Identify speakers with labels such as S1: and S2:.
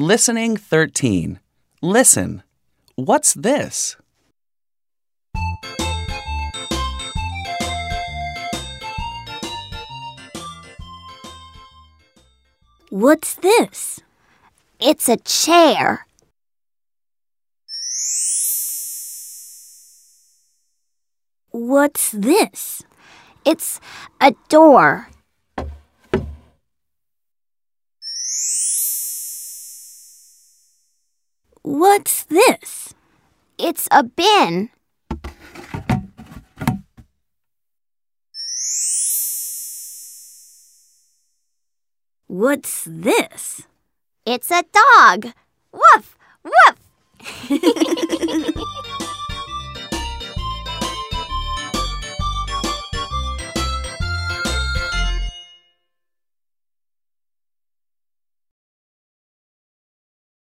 S1: Listening 13. Listen. What's this?
S2: What's this?
S3: It's a chair.
S2: What's this?
S3: It's a door.
S2: What's this?
S3: It's a bin.
S2: What's this?
S3: It's a dog. Woof, woof.